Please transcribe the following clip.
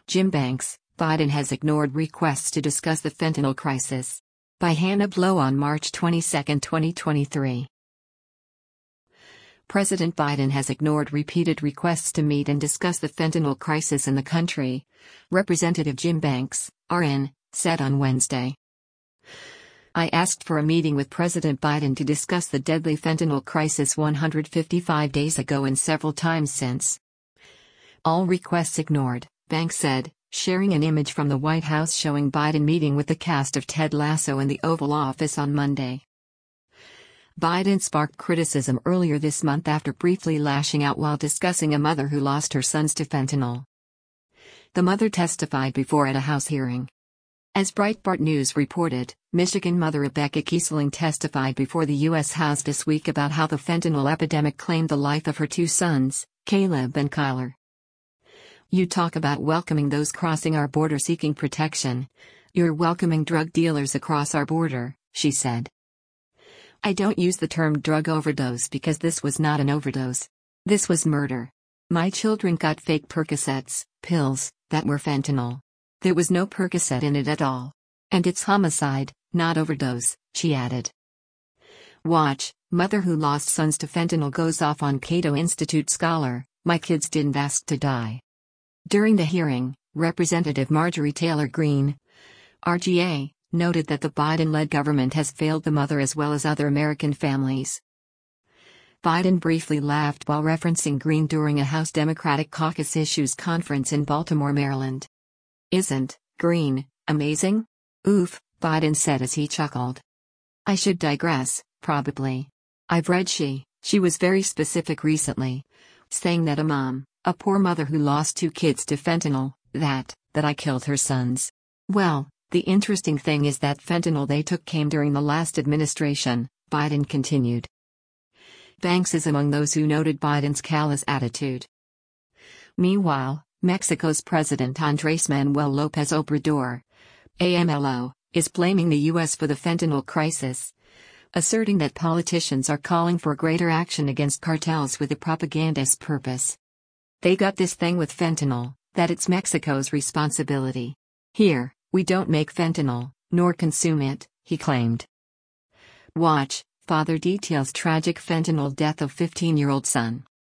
Jim Banks, Biden has ignored requests to discuss the fentanyl crisis. By Hannah Blow on March 22, 2023. President Biden has ignored repeated requests to meet and discuss the fentanyl crisis in the country, Representative Jim Banks, RN, said on Wednesday. I asked for a meeting with President Biden to discuss the deadly fentanyl crisis 155 days ago and several times since. All requests ignored, Banks said, sharing an image from the White House showing Biden meeting with the cast of Ted Lasso in the Oval Office on Monday. Biden sparked criticism earlier this month after briefly lashing out while discussing a mother who lost her sons to fentanyl. The mother testified before at a House hearing. As Breitbart News reported, Michigan mother Rebecca Kiesling testified before the U.S. House this week about how the fentanyl epidemic claimed the life of her two sons, Caleb and Kyler. You talk about welcoming those crossing our border seeking protection. You're welcoming drug dealers across our border, she said. I don't use the term drug overdose because this was not an overdose. This was murder. My children got fake Percocets, pills, that were fentanyl. There was no Percocet in it at all. And it's homicide, not overdose, she added. Watch, mother who lost sons to fentanyl goes off on Cato Institute scholar, my kids didn't ask to die. During the hearing, Representative Marjorie Taylor Greene, RGA, noted that the Biden-led government has failed the mother as well as other American families. Biden briefly laughed while referencing Greene during a House Democratic Caucus Issues Conference in Baltimore, Maryland. Isn't Greene amazing? Oof, Biden said as he chuckled. I should digress, probably. I've read she was very specific recently, saying that a poor mother who lost two kids to fentanyl, that I killed her sons. Well, the interesting thing is that fentanyl they took came during the last administration, Biden continued. Banks is among those who noted Biden's callous attitude. Meanwhile, Mexico's President Andrés Manuel López Obrador, AMLO, is blaming the U.S. for the fentanyl crisis, asserting that politicians are calling for greater action against cartels with a propagandist purpose. They got this thing with fentanyl, that it's Mexico's responsibility. Here, we don't make fentanyl, nor consume it, he claimed. Watch, father details tragic fentanyl death of 15-year-old son.